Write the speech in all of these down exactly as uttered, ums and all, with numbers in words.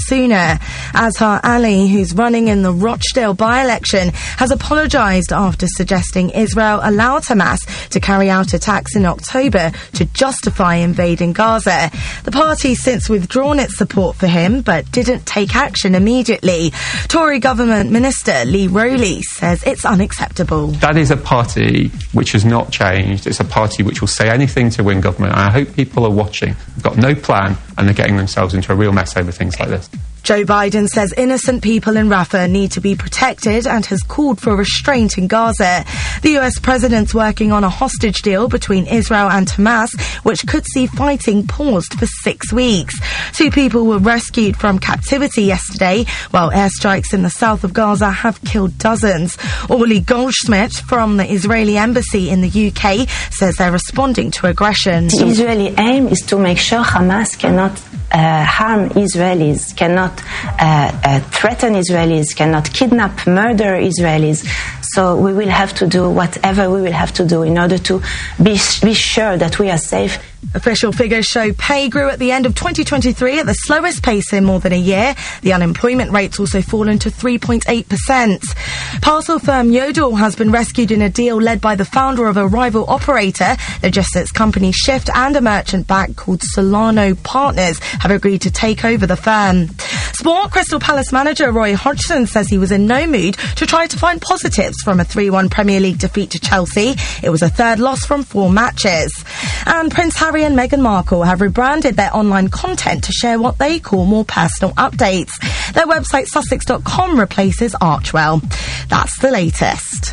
sooner. Azhar Ali, who's running in the Rochdale by-election, has apologised after suggesting Israel allowed Hamas to carry out attacks in October to justify invading Gaza. The party's since withdrawn its support for him, but didn't take action immediately. Tory government minister Lee Rowley says it's unacceptable. That is a party which has not changed. It's a party which will say anything to win government. And I hope people are watching. They've got no plan and they're getting themselves into a real mess over things like this. Joe Biden says innocent people in Rafah need to be protected and has called for restraint in Gaza. The U S president's working on a hostage deal between Israel and Hamas, which could see fighting paused for six weeks. Two people were rescued from captivity yesterday, while airstrikes in the south of Gaza have killed dozens. Orly Goldschmidt from the Israeli embassy in the U K says they're responding to aggression. The Israeli aim is to make sure Hamas cannot Uh, harm Israelis, cannot uh, uh, threaten Israelis, cannot kidnap, murder Israelis. So we will have to do whatever we will have to do in order to be, be sure that we are safe. Official figures show pay grew at the end of twenty twenty-three at the slowest pace in more than a year. The unemployment rate's also fallen to three point eight percent. Parcel firm Yodel has been rescued in a deal led by the founder of a rival operator. Logistics company Shift and a merchant bank called Solano Partners have agreed to take over the firm. Sport, Crystal Palace manager Roy Hodgson says he was in no mood to try to find positives from a three one Premier League defeat to Chelsea. It was a third loss from four matches. And Prince Harry and Meghan Markle have rebranded their online content to share what they call more personal updates. Their website sussex dot com replaces Archwell. That's the latest.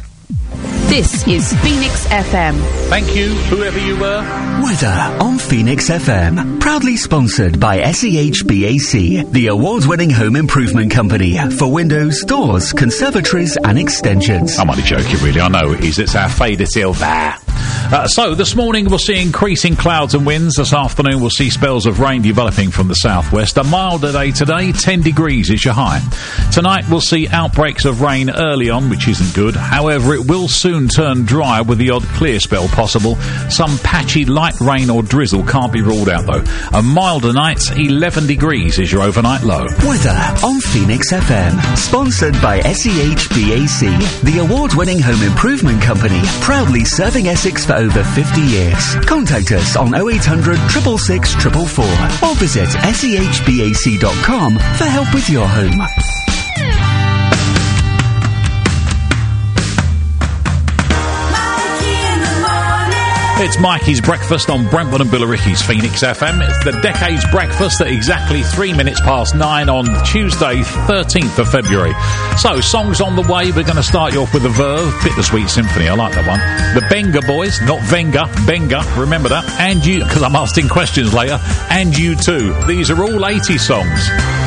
This is Phoenix F M. Thank you, whoever you were. Weather on Phoenix F M. Proudly sponsored by S E H B A C, the award-winning home improvement company for windows, doors, conservatories and extensions. I'm only joking, really. I know it is. It's our favourite silver. Uh, so, this morning we'll see increasing clouds and winds. This afternoon we'll see spells of rain developing from the southwest. A milder day today, ten degrees is your high. Tonight we'll see outbreaks of rain early on, which isn't good. However, it will soon turn dry with the odd clear spell possible. Some patchy light rain or drizzle can't be ruled out, though. A milder night, eleven degrees is your overnight low. Weather on Phoenix F M. Sponsored by S E H B A C, the award-winning home improvement company, proudly serving Essex for over fifty years. Contact us on oh eight hundred, six six six, four four four or visit S E H B A C dot com for help with your home. It's Mikey's Breakfast on Brentford and Billericay's Phoenix F M. It's the Decade's Breakfast at exactly three minutes past nine on Tuesday, thirteenth of February. So, songs on the way. We're going to start you off with the Verve, Bittersweet Symphony. I like that one. The Benga Boys, not Venga, Benga, remember that. And you, because I'm asking questions later. And you too. These are all eighties songs.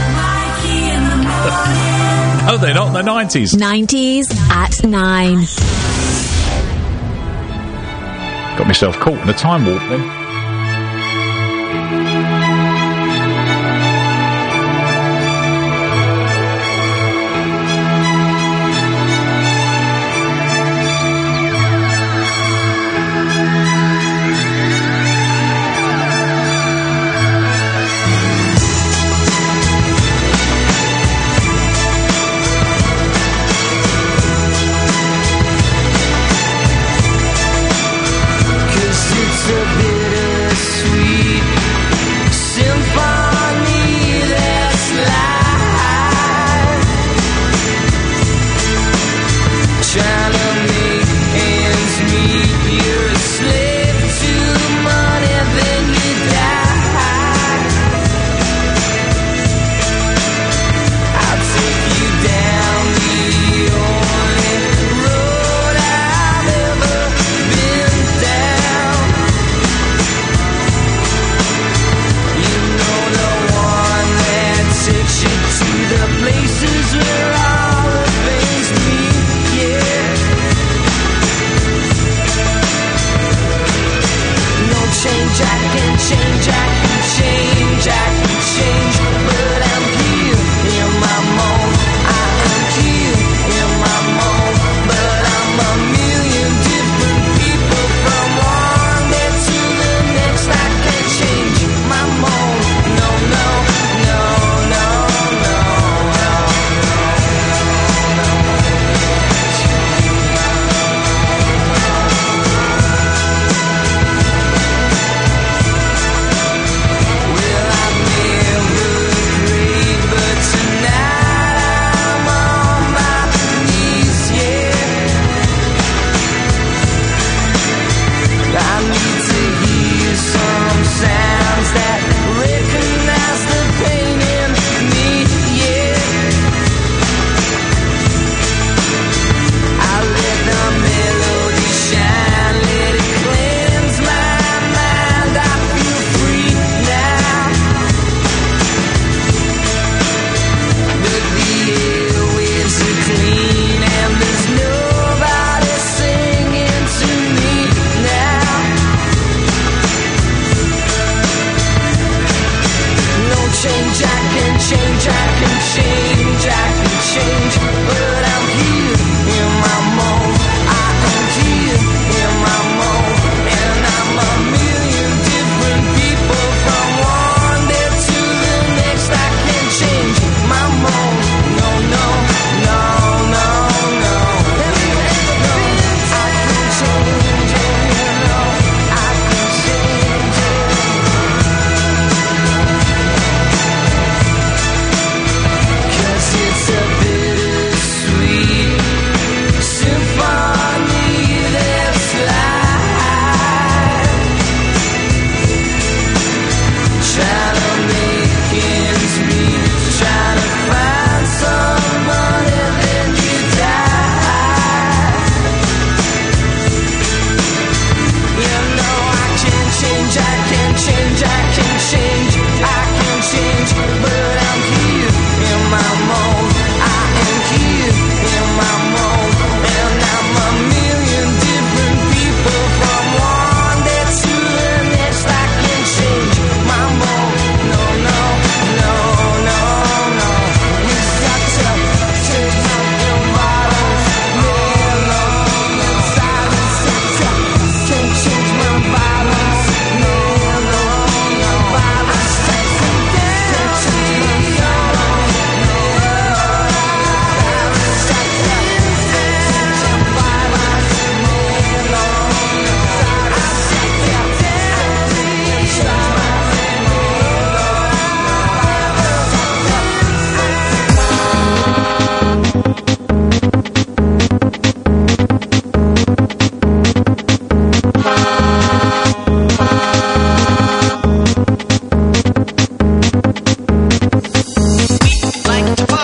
Oh, they're not, they're nineties. nineties at nine. Got myself caught in a time warp then. It's a bitter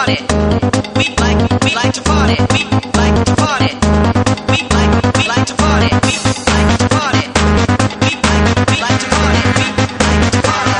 party. We like, we like to party. We like to party. We like, we like to party. We like to party. We like, we like to party. We like to party.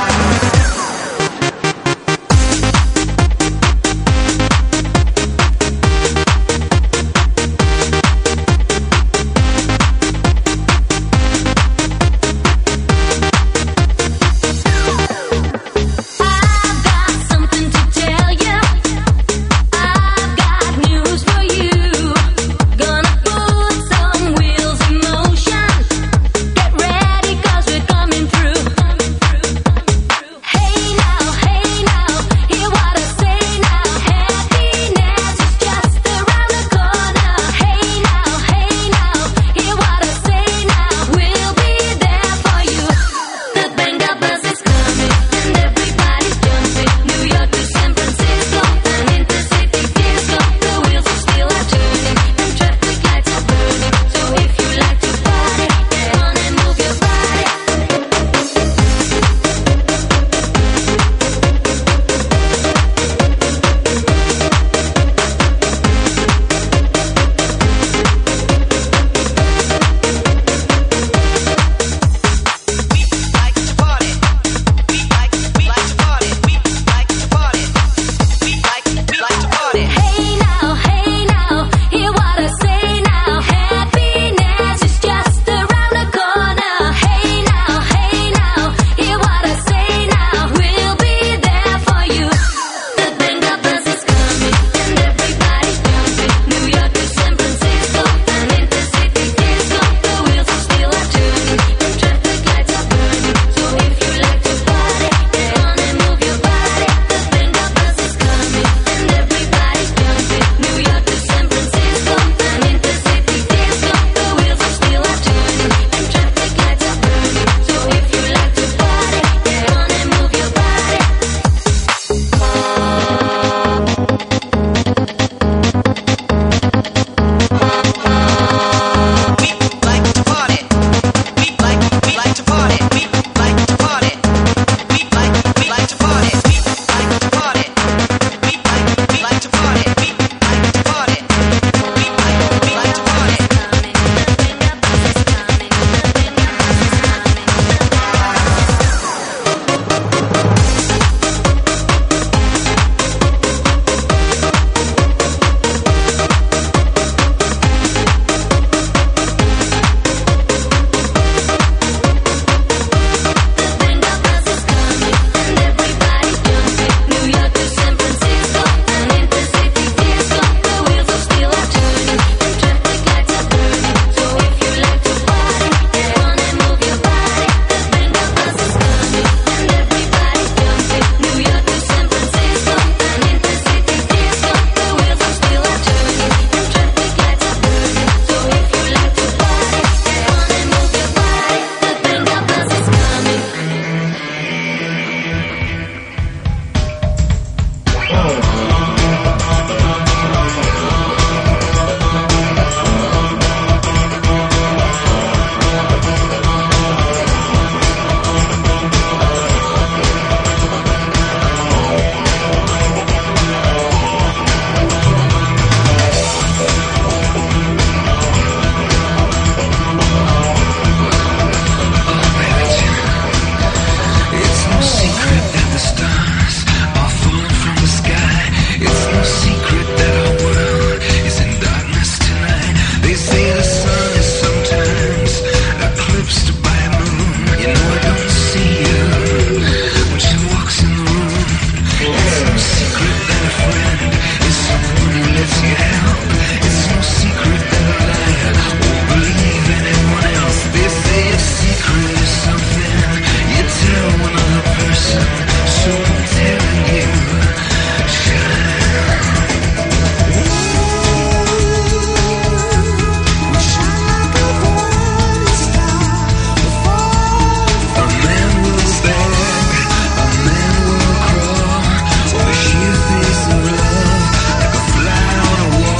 Face of love, like a fly on a wall.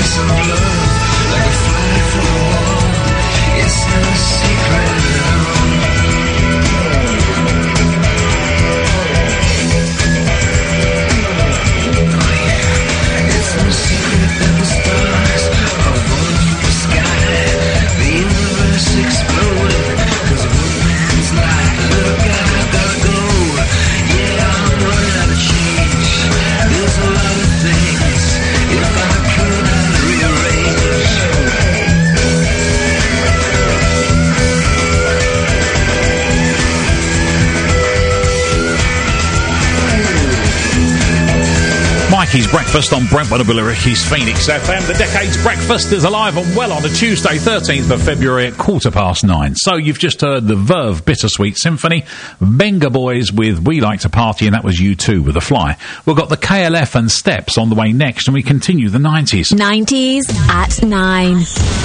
Mikey's Breakfast on Brentwood and Billericay's Phoenix F M. The Decade's Breakfast is alive and well on a Tuesday, thirteenth of February at quarter past nine. So you've just heard the Verve Bittersweet Symphony, Benga Boys with We Like to Party, and that was U two with The Fly. We've got the K L F and Steps on the way next, and we continue the nineties. nineties at nine.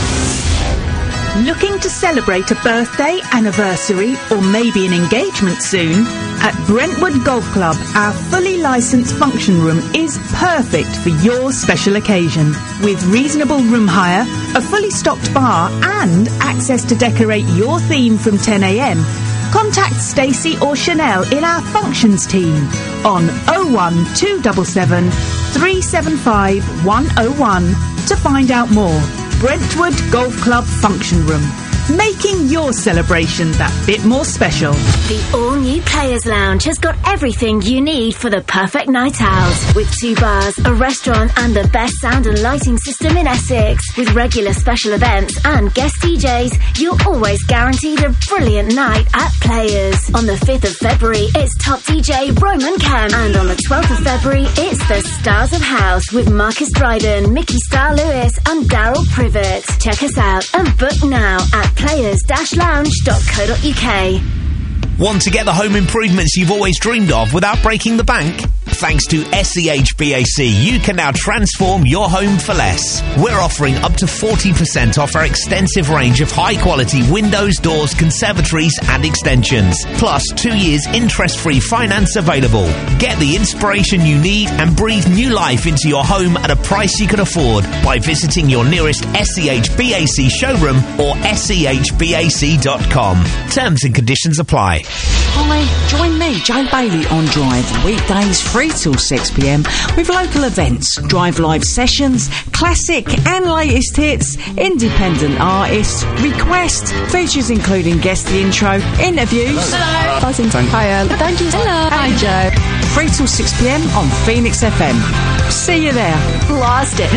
Looking to celebrate a birthday, anniversary, or maybe an engagement soon? At Brentwood Golf Club, our fully licensed function room is perfect for your special occasion. With reasonable room hire, a fully stocked bar, and access to decorate your theme from ten a m, contact Stacey or Chanel in our functions team on oh one two seven seven, three seven five, one oh one to find out more. Brentwood Golf Club Function Room, making your celebration that bit more special. The all-new Players Lounge has got everything you need for the perfect night out. With two bars, a restaurant and the best sound and lighting system in Essex. With regular special events and guest D Js, you're always guaranteed a brilliant night at Players. On the fifth of February, it's top D J Roman Kemp. And on the twelfth of February, it's the Stars of House with Marcus Dryden, Mickey Star Lewis and Daryl Privet. Check us out and book now at players dash lounge dot co dot uk. Want to get the home improvements you've always dreamed of without breaking the bank? Thanks to S E H B A C, you can now transform your home for less. We're offering up to forty percent off our extensive range of high-quality windows, doors, conservatories and extensions. Plus, two years interest-free finance available. Get the inspiration you need and breathe new life into your home at a price you can afford by visiting your nearest S E H B A C showroom or S E H B A C dot com. Terms and conditions apply. Hi, join me, Joe Bailey, on Drive, weekdays three till six p m with local events, Drive Live sessions, classic and latest hits, independent artists, request, features including guest the intro, interviews. Hello. Buzzington. Hiya. Thank you. Hello. Hi, Joe. three till six p m on Phoenix F M. See you there. Lost it.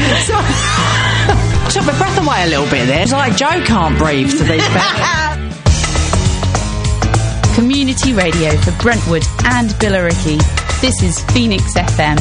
Took my breath away a little bit there. It's like Joe can't breathe to these back. Community radio for Brentwood and Billericay. This is Phoenix F M.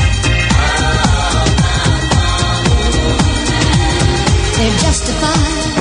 They're justified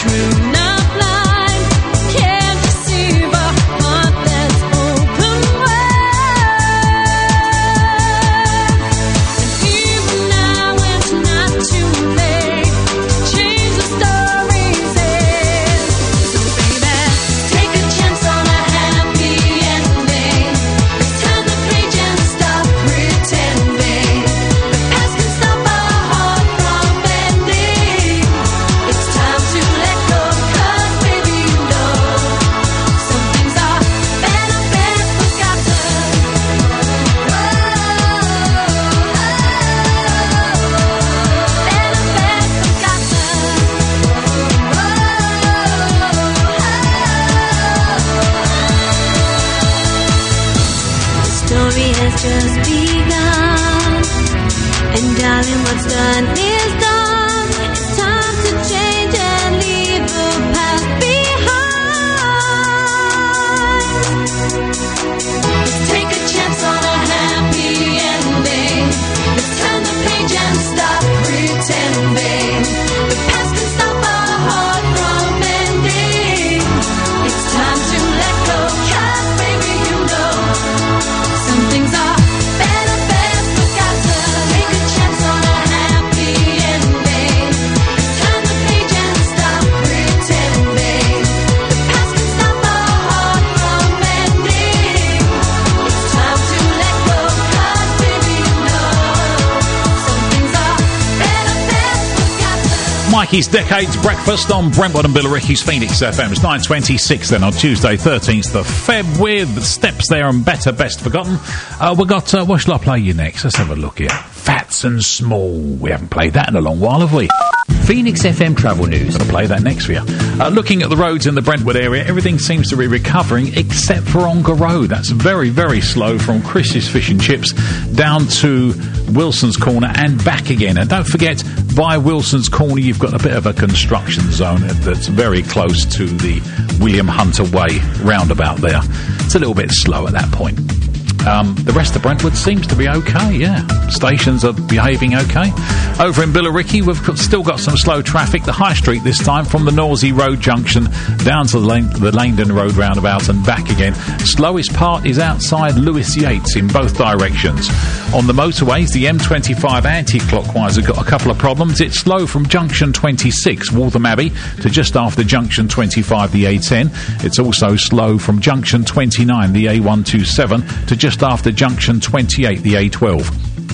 Mikey's Decades Breakfast on Brentwood and Billericay's Phoenix F M. It's nine twenty-six then on Tuesday, thirteenth of Feb, with Steps There and Better, Best Forgotten. Uh, we've got, uh, what shall I play you next? Let's have a look here. Fats and Small. We haven't played that in a long while, have we? Phoenix F M Travel News. I'll play that next for you. Uh, looking at the roads in the Brentwood area, everything seems to be recovering except for Ongar Road. That's very, very slow from Chris's Fish and Chips down to Wilson's Corner and back again. And don't forget, by Wilson's Corner, you've got a bit of a construction zone that's very close to the William Hunter Way roundabout there. It's a little bit slow at that point. Um, the rest of Brentwood seems to be okay, yeah. Stations are behaving okay. Over in Billericay, we've got, still got some slow traffic. The High Street this time, from the Norsey Road junction down to the, Lane, the Langdon Road roundabout and back again. Slowest part is outside Lewis Yates in both directions. On the motorways, the M twenty-five anti-clockwise have got a couple of problems. It's slow from junction twenty-six, Waltham Abbey, to just after junction twenty-five, the A ten. It's also slow from junction twenty-nine, the A one twenty-seven, to just after junction twenty-eight, the A twelve.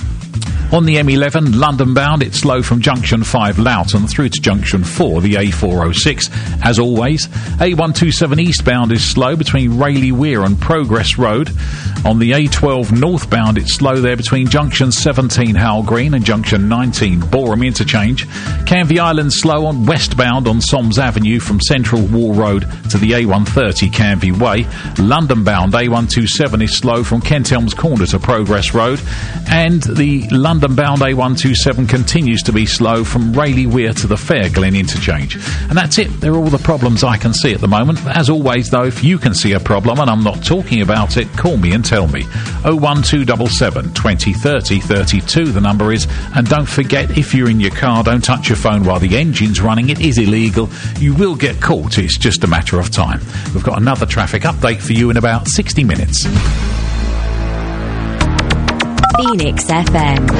On the M eleven, London bound, it's slow from junction five, Loughton, through to junction four, the A four oh six. As always, A one twenty-seven eastbound is slow between Rayleigh Weir and Progress Road. On the A twelve northbound, it's slow there between junction seventeen, Howell Green, and junction nineteen, Boreham Interchange. Canvey Island slow on westbound on Soms Avenue from Central Wall Road to the A one thirty, Canvey Way. London bound, A one twenty-seven is slow from Kent Elms Corner to Progress Road. And the London London-bound A one twenty-seven continues to be slow from Rayleigh Weir to the Fair Glen interchange. And that's it. They're all the problems I can see at the moment. As always, though, if you can see a problem and I'm not talking about it, call me and tell me. oh one two seven seven, twenty, thirty, thirty-two, the number is. And don't forget, if you're in your car, don't touch your phone while the engine's running. It is illegal. You will get caught. It's just a matter of time. We've got another traffic update for you in about sixty minutes. Phoenix F M.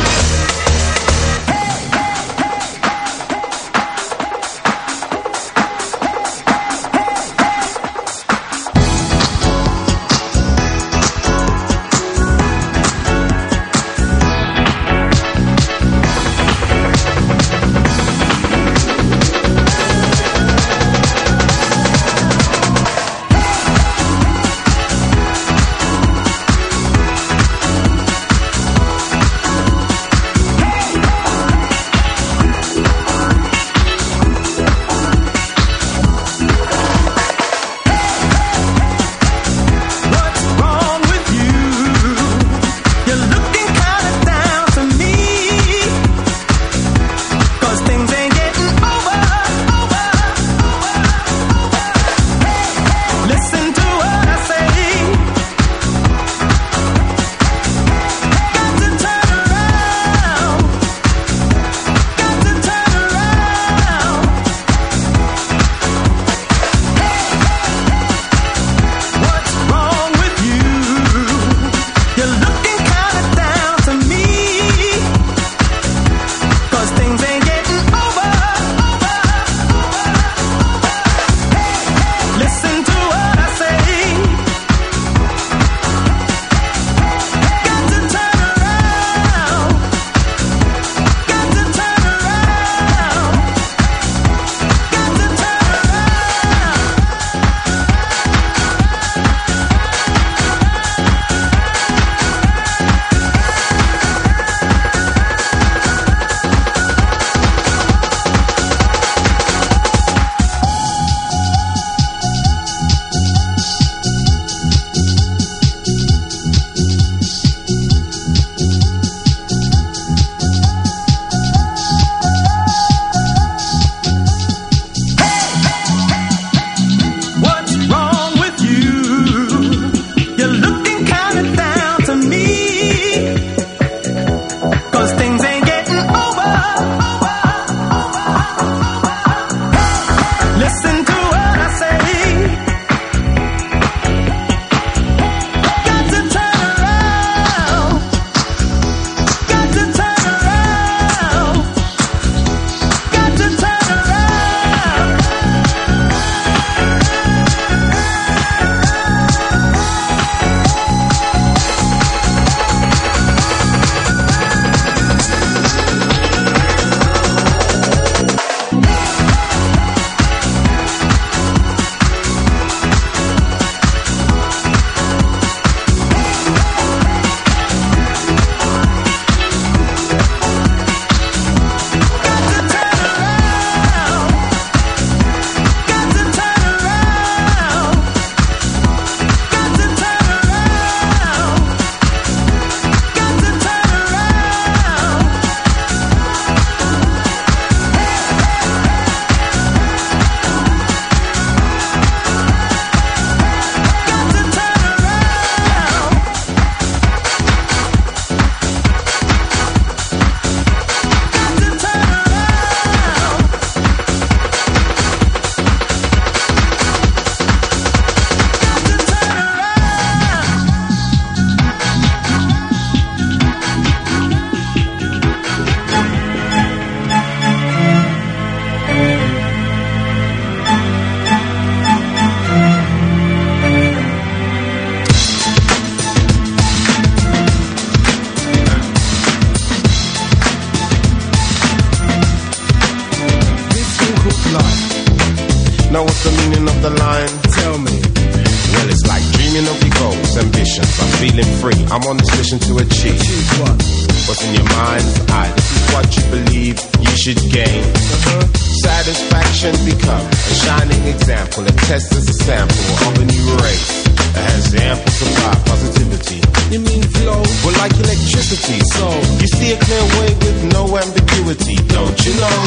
cut. Know what's the meaning of the line? Tell me. Well, it's like dreaming of your goals, ambitions. I'm feeling free. I'm on this mission to achieve. Achieve what? What's in your mind's eye? This is what you believe you should gain. Uh-huh. Satisfaction become a shining example. A test as a sample of a new race that has ample supply positivity. You mean flow? Well, like electricity. So you see a clear way with no ambiguity, don't you know?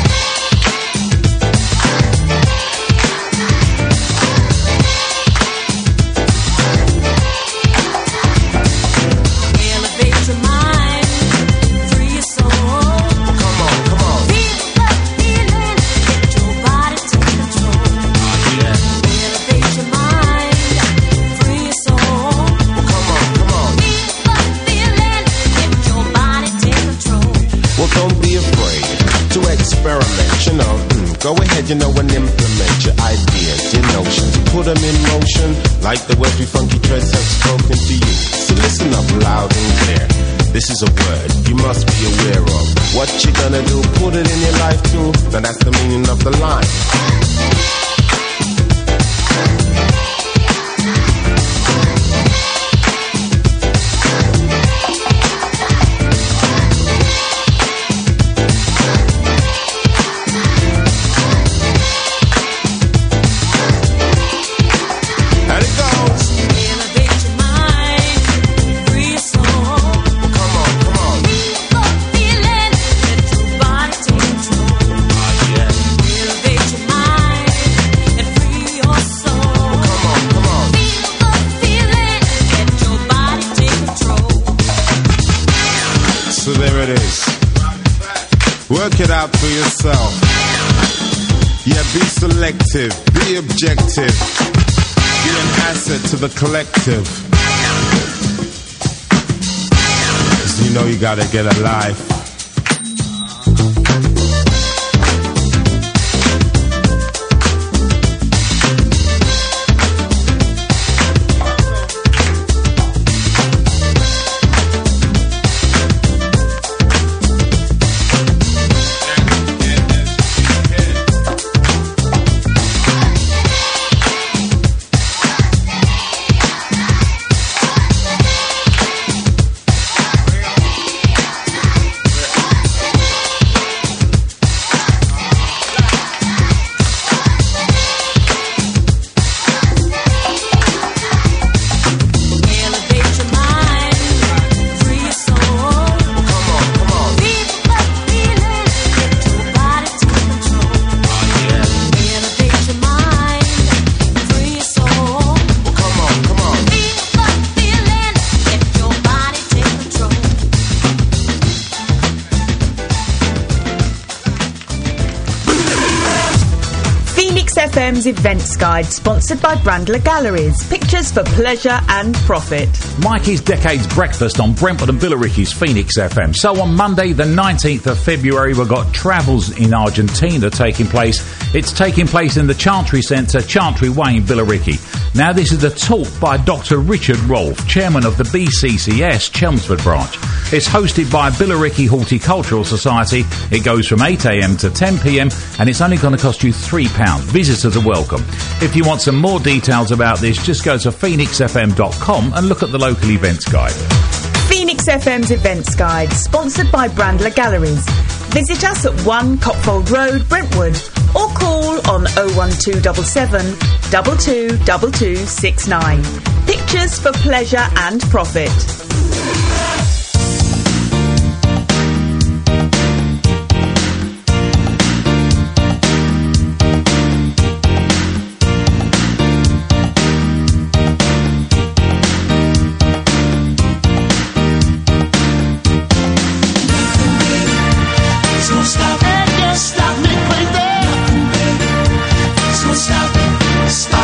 Go ahead, you know, and implement your ideas, your notions. Put them in motion, like the words we funky threads have spoken to you. So listen up loud and clear. This is a word you must be aware of. What you gonna do, put it in your life too. Now that's the meaning of the line. Work it out for yourself. Yeah, be selective, be objective, be an asset to the collective. 'Cause you know you gotta get a life. F M's Events Guide, sponsored by Brandler Galleries. Pictures for pleasure and profit. Mikey's Decades Breakfast on Brentwood and Billericay's Phoenix F M. So on Monday, the nineteenth of February, we've got Travels in Argentina taking place. It's taking place in the Chantry Centre, Chantry Way in Billericay. Now, this is a talk by Doctor Richard Rolfe, chairman of the B C C S Chelmsford branch. It's hosted by Billericay Horticultural Society. It goes from eight a m to ten p m and it's only going to cost you three pounds. Visitors are welcome. If you want some more details about this, just go to phoenix f m dot com and look at the local events guide. Phoenix F M's Events Guide, sponsored by Brandler Galleries. Visit us at one Copfold Road, Brentwood, or call on oh one two seven seven, two two two two six nine. Pictures for pleasure and profit.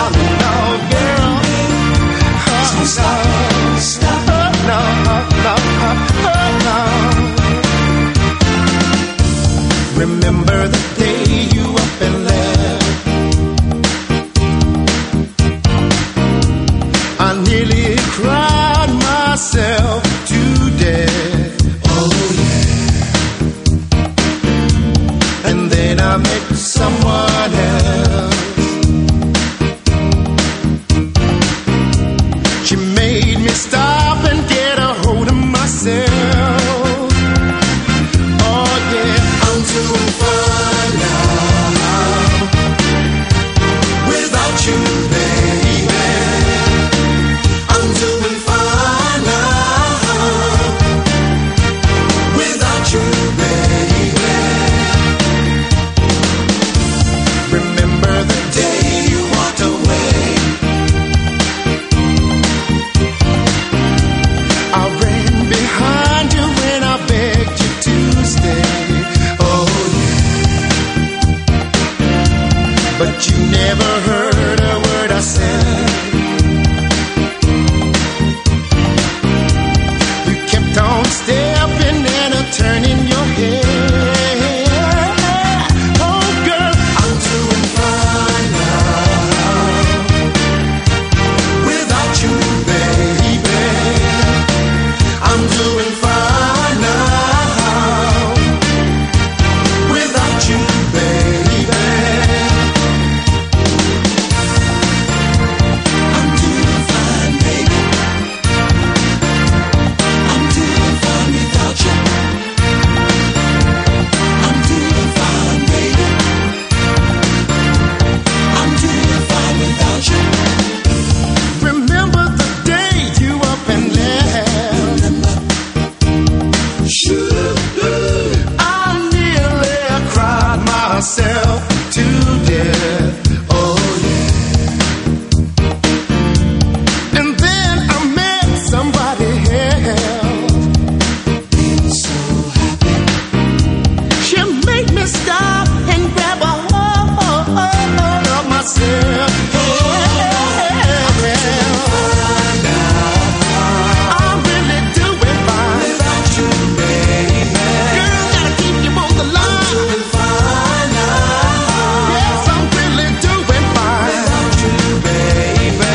Stop, no, no, no. but you never heard a word I said. You kept on stepping and a turning your head. Oh girl, I'm doing fine now without you, baby. I'm doing fine now without you, baby. I'm doing fine, baby. I'm doing fine without you. I'm doing fine, baby. I'm doing fine without you. Remember the day you up and left. I nearly cried myself to death. Oh yeah. And then I met somebody else. So happy. She made me stop and grab a hold of myself. I'm really doing fine without you, baby. Girl, gotta keep you on the line. I'm doing fine now. Yes, I'm really doing fine without you, baby.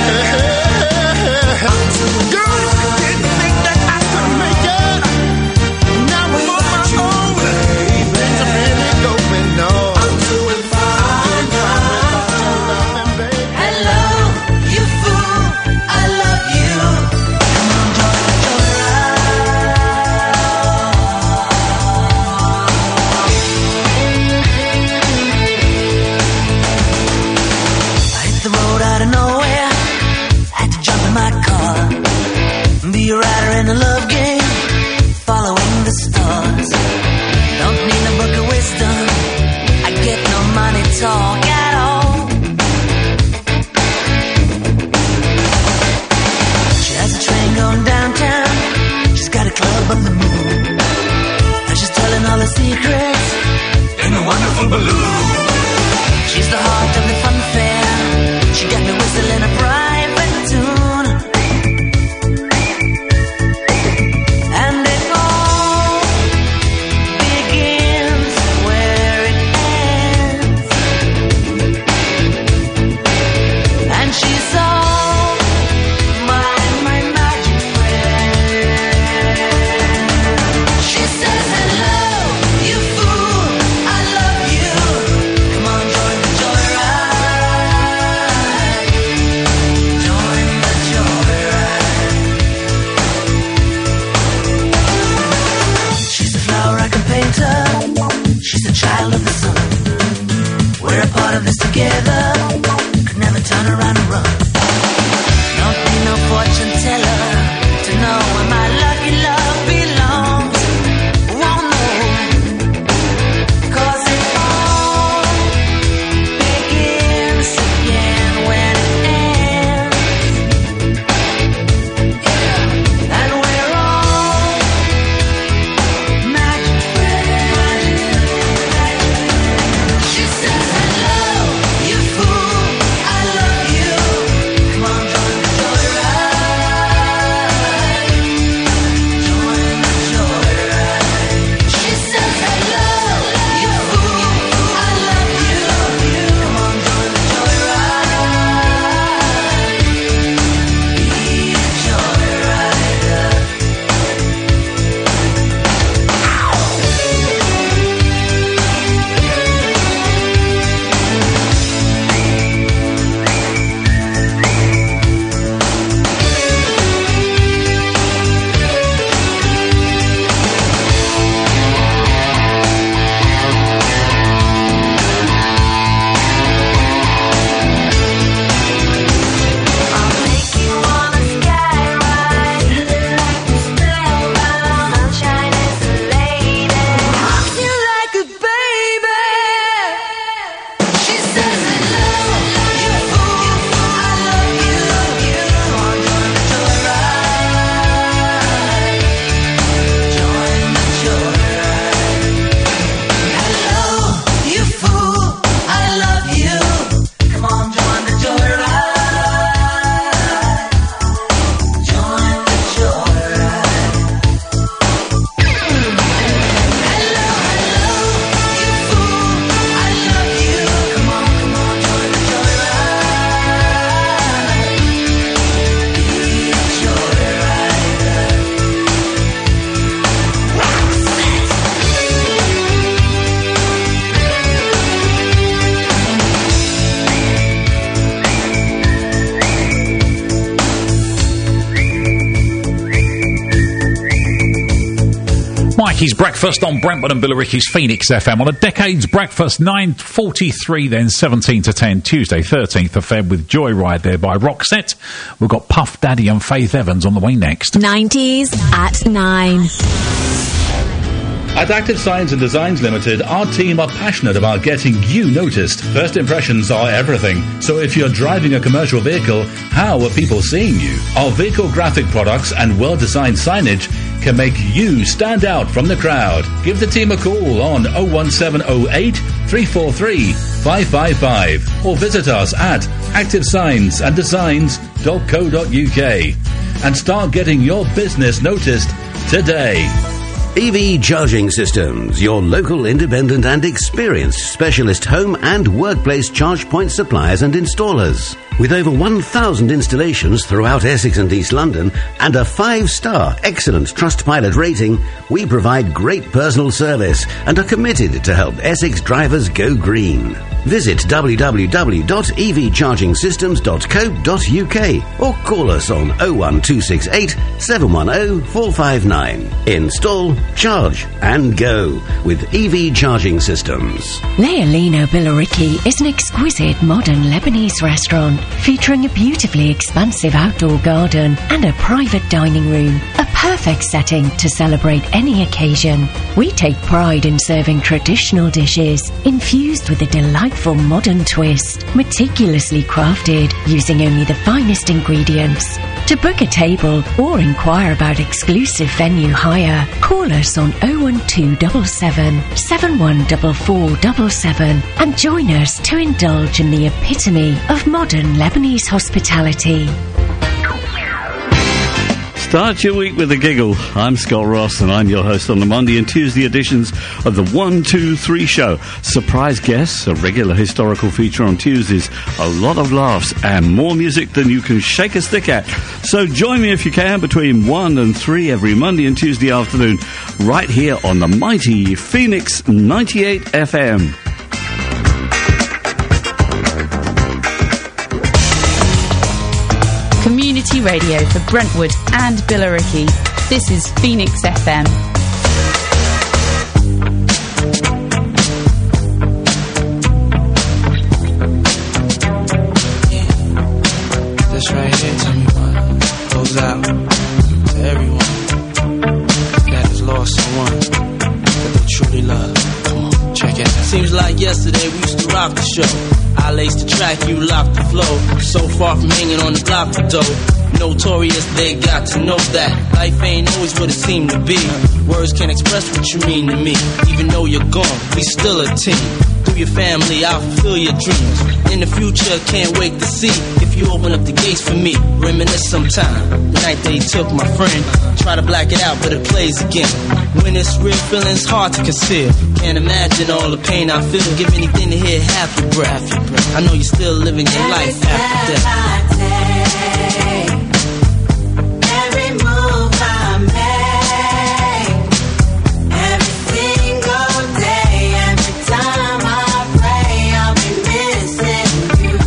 Girl, if you didn't think that I could make it, now I'm on my own. Things are really going on. I'm doing fine now without your loving, baby. Hello, you fool, I love you. Come on, join the I hit the road out of nowhere. Had to jump in my car. Be a rider in a love game, following the stars. Don't need a book of wisdom. I get no money talk at all. She has a train going downtown. She's got a club on the moon. And she's telling all her secrets in a wonderful balloon. She's the heart of the fun fair. She got me whistling a private tune. And it all begins where it ends. And she's all my, my magic friend. She says, hello, you fool, I love you. Come on, join the joyride. Join the joyride. She's a flower I can paint her. She's a child of the sun. We're a part of this together. Could never turn around and run. Don't need no fortune teller to know where my lucky love belongs. Won't know, 'cause it all begins again when it ends. Yeah. And we're all magic friends. She says hello, you Mackey's Breakfast on Brentwood and Billericay's Phoenix F M on a Decade's Breakfast, nine forty-three, then seventeen to ten, Tuesday thirteenth of Feb with Joyride there by Roxette. We've got Puff Daddy and Faith Evans on the way next. nineties at nine. At Active Signs and Designs Limited, our team are passionate about getting you noticed. First impressions are everything. So if you're driving a commercial vehicle, how are people seeing you? Our vehicle graphic products and well-designed signage can make you stand out from the crowd. Give the team a call on oh one seven oh eight, three four three, five five five or visit us at active signs and designs dot co dot uk and start getting your business noticed today. E V Charging Systems, your local independent and experienced specialist home and workplace charge point suppliers and installers. With over one thousand installations throughout Essex and East London and a five-star excellent Trustpilot rating, we provide great personal service and are committed to help Essex drivers go green. Visit w w w dot e v charging systems dot co dot u k or call us on oh one two six eight, seven one oh, four five nine. Install, charge and go with E V Charging Systems. Leolino Billericay is an exquisite modern Lebanese restaurant featuring a beautifully expansive outdoor garden and a private dining room, a perfect setting to celebrate any occasion. We take pride in serving traditional dishes infused with a delightful modern twist, meticulously crafted using only the finest ingredients. To book a table or inquire about exclusive venue hire, call us on oh one two seven seven, seven one four four seven seven and join us to indulge in the epitome of modern Lebanese hospitality. Start your week with a giggle. I'm Scott Ross and I'm your host on the Monday and Tuesday editions of the one two three show. Surprise guests, a regular historical feature on Tuesdays, a lot of laughs and more music than you can shake a stick at. So join me if you can between one and three every Monday and Tuesday afternoon right here on the mighty Phoenix ninety-eight F M. Community radio for Brentwood and Billericay. This is Phoenix F M. This right here, tell me what goes out to everyone that has lost someone that they truly love. Come on, check it out. Seems like yesterday we used to rock the show. I laced the track, you locked the flow. So far from hanging on the block for dough. Notorious, they got to know that life ain't always what it seemed to be. Words can't express what you mean to me. Even though you're gone, we still a team. Through your family, I'll fulfill your dreams. In the future, can't wait to see if you open up the gates for me. Reminisce sometime. The night they took my friend. Try to black it out, but it plays again. When it's real, feeling's hard to conceal. Can't imagine all the pain I feel. Give anything to hear half your breath. I know you're still living your life after death. Every move I make, every single day, every time I pray, I'll be missing you.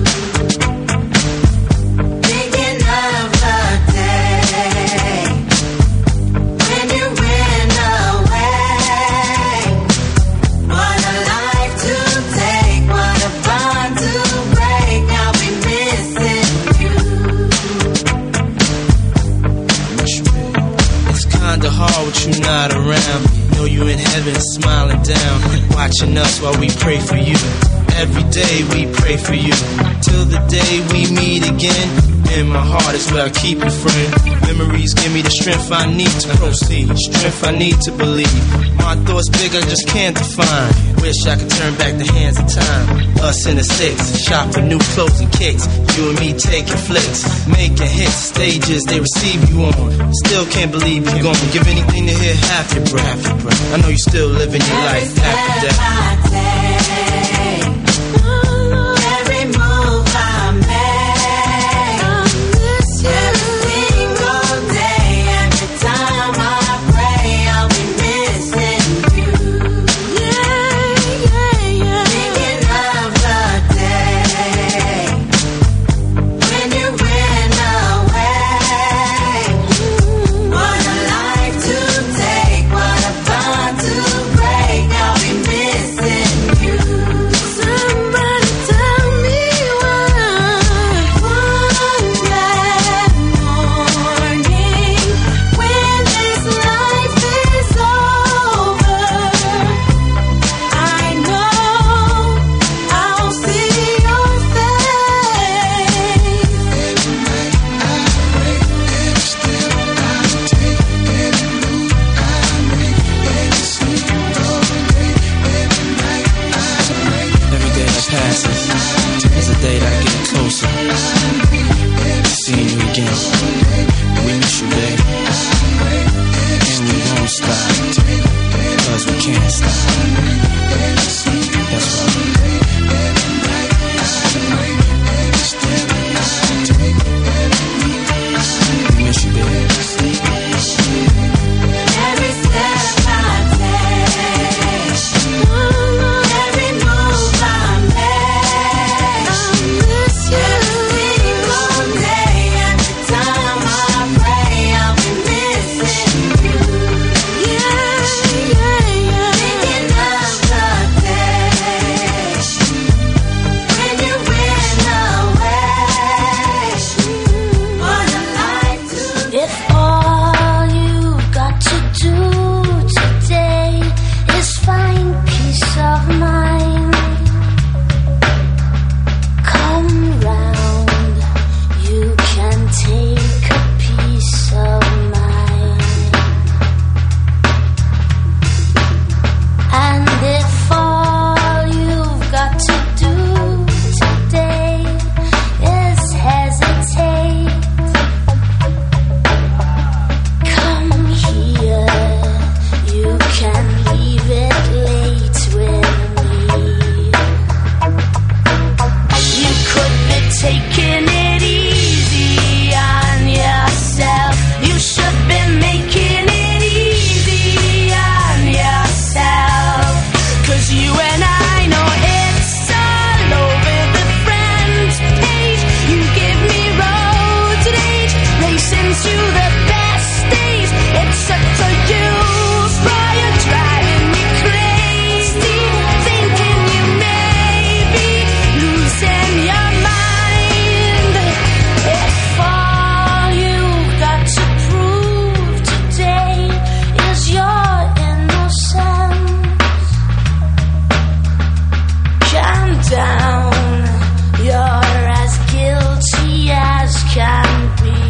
Thinking of the day when you went away. What a life to take, what a bond to break. I'll be missing you. It's kinda hard with you not around. Know you in heaven smiling down, watching us while we pray for you. Every day we pray for you, till the day we meet again. In my heart is where I keep you, friend. Memories give me the strength I need to proceed, strength I need to believe. My thoughts big, I just can't define. Wish I could turn back the hands of time. Us in the six, shop for new clothes and kicks. You and me taking flicks, making hits, stages they receive you on. Still can't believe you're gone. Give anything to hear half your breath. I know you still living your life after death. Every move I make, every single day, every time I pray, I'll be missing you. Thinking of the day when you went away. What a life to take, what a day that I get closer, seeing you again. We miss you, babe, and we won't stop, cause we can't stop. That's right. We miss you, babe. Every step I take, every move I make, I miss you. Every single day, every time I pray, I'll be missing you. Yeah, yeah, yeah. Thinking of the day when you went away. What a life to If all you've got to do today is find peace of mind, come round, you can take a piece of mine. And if all you've got to do today is hesitate, come here, you can leave it late with me. You could be taking it easy on yourself. You should be making it easy on yourself. Cause you and I know it's all over the friends page. You give me road rage, racing to the best days. It's such a use, boy, you're driving me crazy. Thinking you may be losing your mind. If all you've got to prove today is your innocence, calm down, you're as guilty as can be.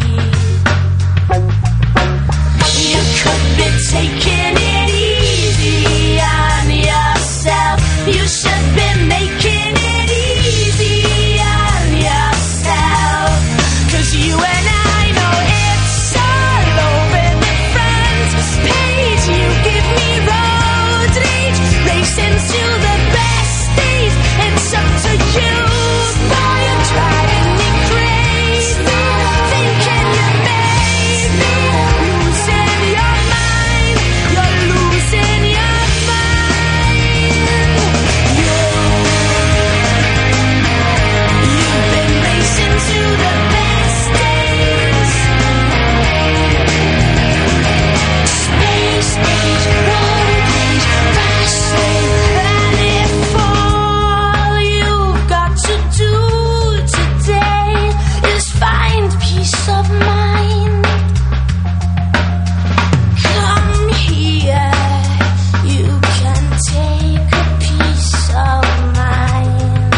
You could be taking it easy on yourself. You should be making it easy on yourself. Cause you and I know it's all over the front page. You give me road rage, racing to the best days. It's up to you, boy, you're driving me crazy. Thinking you may be losing your mind. You're losing your mind. You, you've been racing to the best days. Space age, road age, fast lane. And if all you've got to do today is find peace of mind, come here, you can take a piece of mine.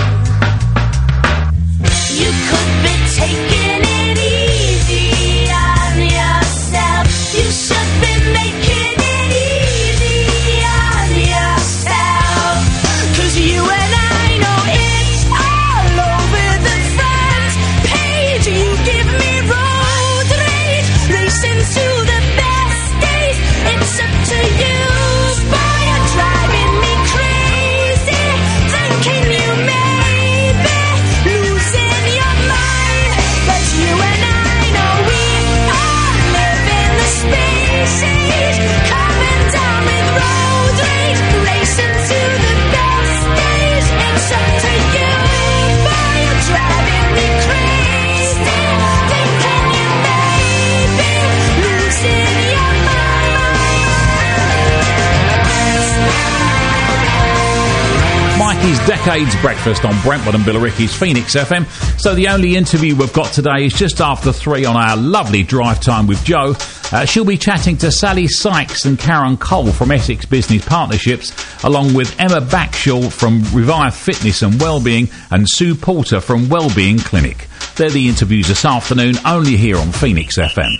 You could be taking it easy on yourself. You should be making it easy on yourself. Cause you and I know it's all over the front page. You give me road rage, racing to the best days. It's up to you, boy, you're driving me crazy. Thinking you may be losing your mind. But you and I know we all live in the species. Coming down with road rage, racing to the best days. It's up to you, boy, you're driving me crazy. Thinking you may be losing your mind. Mikey's Decades Breakfast on Brentwood and Billericay's Phoenix F M. So the only interview we've got today is just after three on our lovely drive time with Joe. Uh, she'll be chatting to Sally Sykes and Karen Cole from Essex Business Partnerships, along with Emma Backshall from Revive Fitness and Wellbeing and Sue Porter from Wellbeing Clinic. They're the interviews this afternoon, only here on Phoenix F M.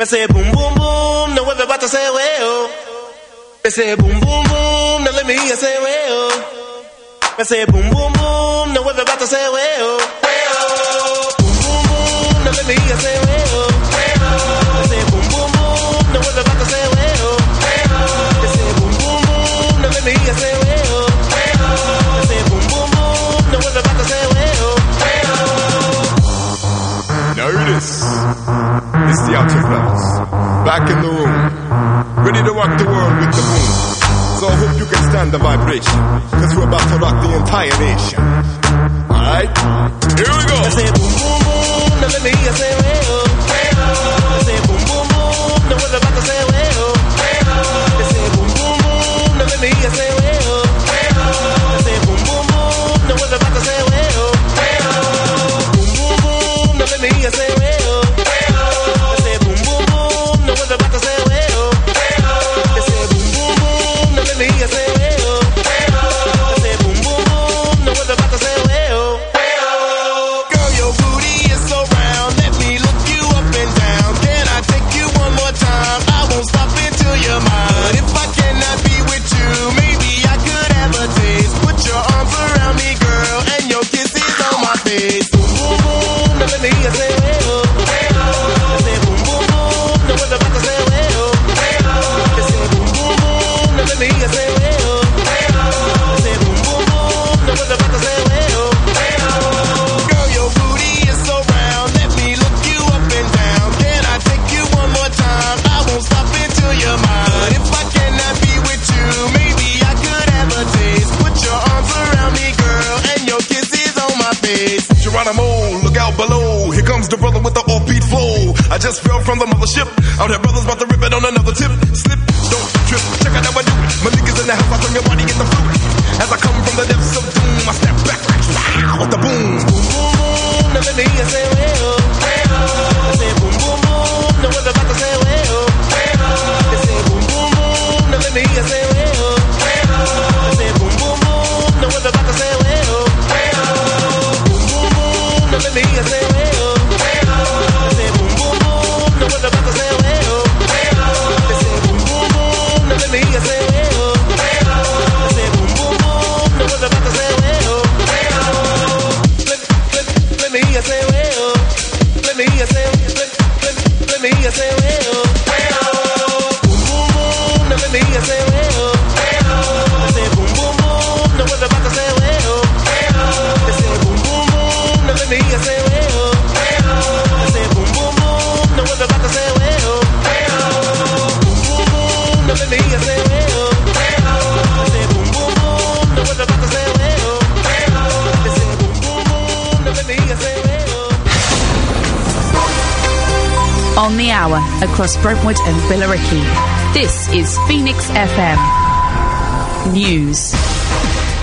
say boom, boom, boom. Now everybody say well. They say boom, boom, boom. Now let me hear you say well. I say boom, boom, boom. Now everybody say well. Well. Boom, boom, boom. Now let me hear you say well. I say boom, boom, boom. Now everybody say well. They say boom, boom, boom. Now let me hear you say well. I say boom, boom, boom. Now everybody say well. Now this, it's the Outer Fellas, back in the room, ready to rock the world with the boom. So I hope you can stand the vibration, cause we're about to rock the entire nation. Alright, here we go. I say boom, boom, boom, now let me hear you say well. I say boom, boom, boom, now we're about to say well. They say boom, boom, boom, now let me hear you say well. I say boom, boom, boom, now we're about to say well. Boom, boom, boom, now let me hear you say well. I say boom, boom, boom, now we're about to say well. They say boom, boom, boom, now let me hear you say well. I say boom, boom, boom, now we're about to say well. Girl, your booty is so round. Let me look you up and down. Can I take you one more time? I won't stop until you're mine. But if I cannot be with you, maybe I could have a taste. Put your arms around me, girl, and your kisses on my face. Boom, boom, boom, now let me hear you say well. I say boom, boom, boom, now we're about to say well. They say boom, boom, boom, now let me hear you say well. I say boom, boom, boom, now we're about to say well. Girl, your booty is so round. Let me look you up and down. Can I take you one more time? I won't stop until you're mine. But if I cannot be with you, maybe I could have a taste. Put your arms around me, girl, and your kisses on my face. Geronimo, look out below. Here comes the brother with the offbeat flow. I just fell from the mothership. Out here, brothers about to rip it on another tip. Slip, don't trip, check out how I do it. My niggas in the house, I turn your body into fluid. As I come from the depths of doom, I step back, wow, with the boom. Boom, boom, boom, now let me hear you say well. I say boom, boom, boom, now we're about to say well. They say boom, boom, boom, now let me hear you say well. I say boom, boom, boom, now we're about to say well. Boom, boom, boom, now let me hear you say well. I say boom, boom, boom, now we're about to say well. They say boom, boom, boom, now let me hear you say well. I say boom, boom, boom, now we're about to say well. Let, let, let me hear you say well. Let me hear you say, let, let, let me hear you say well. Boom, boom, boom, now let me hear you say well. I say boom, boom, boom, now we're about to say well. They say boom, boom, boom, now let me hear you say well. I say boom, boom, boom, now we're about to say well. Boom, boom, boom, now let me hear you say well. I say boom, boom, boom, now we're about to say well. They say boom, boom, boom, now let me hear you say well. On the hour across Brentwood and Billericay. This is Phoenix F M News.